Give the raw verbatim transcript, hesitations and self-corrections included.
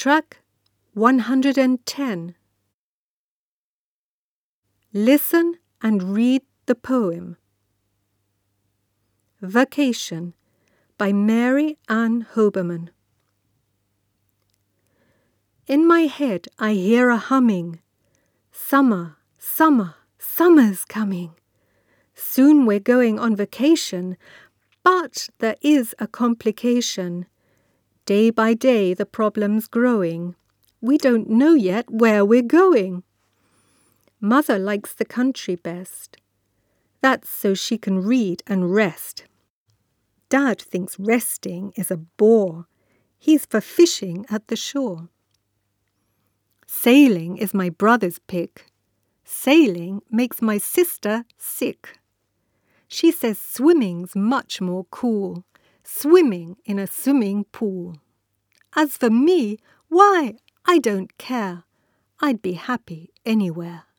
Track one hundred ten. Listen and read the poem. Vacation by Mary Ann Hoberman. In my head I hear a humming. Summer, summer, summer's coming. Soon we're going on vacation, but there is a complication. Day by day the problem's growing. We don't know yet where we're going. Mother likes the country best. That's so she can read and rest. Dad thinks resting is a bore. He's for fishing at the shore. Sailing is my brother's pick. Sailing makes my sister sick. She says swimming's much more cool. Swimming in a swimming pool. As for me, why, I don't care. I'd be happy anywhere.